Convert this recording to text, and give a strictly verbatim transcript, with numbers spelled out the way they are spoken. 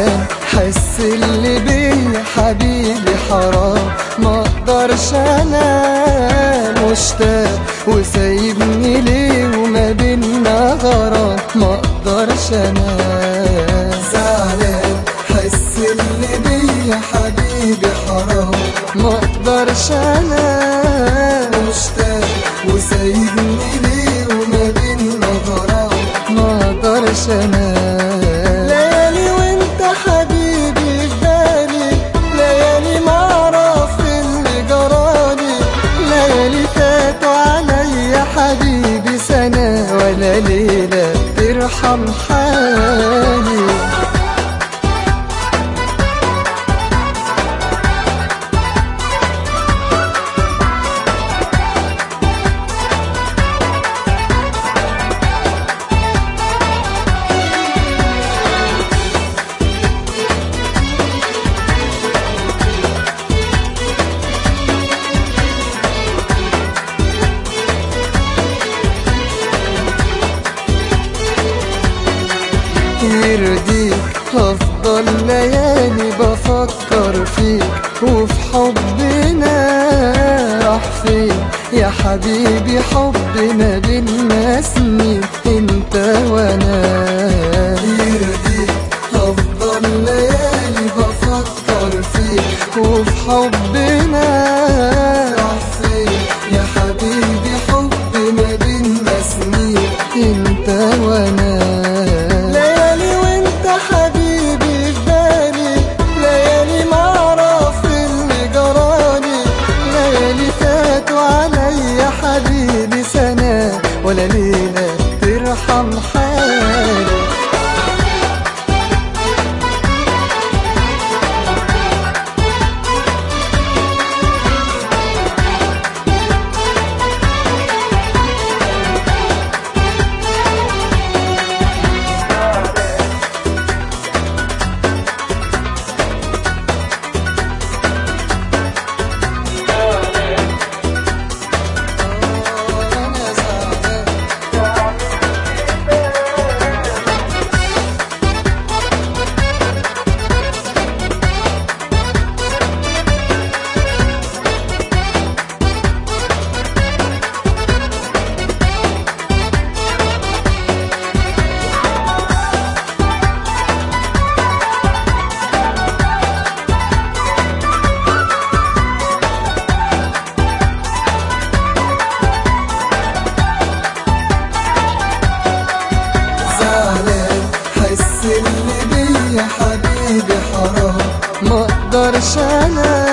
زعلان حس اللي بيا حبيبي حرام، ما اقدرش انام مشتاق وسايبني ليه وما بينا غرام، ما اقدرش انام. زعلان حس اللي بيا حبيبي حرام، ما اقدرش انام مشتاق وسايبني ليه وما بينا غرام، ما اقدرش انام. ليالي وانت حبيبي في بالي، ليالي معرف اللي جرالي، ليالي فاتوا عليا حبيبي سنة ولا ليلة ترحم حالي. يرضيك هفضل ليالي بفكر فيك وفي حبنا راح فين يا حبيبي، حبنا بينا سنين انت وانا. يرضيك هفضل ليالي بفكر فيك وفي حبنا راح فين يا حبيبي، حبنا بينا سنين انت وانا. حبيبي سنة ولا ليلة ترحم حالي. اللي بيا حبيبي حرام، ما اقدرش انا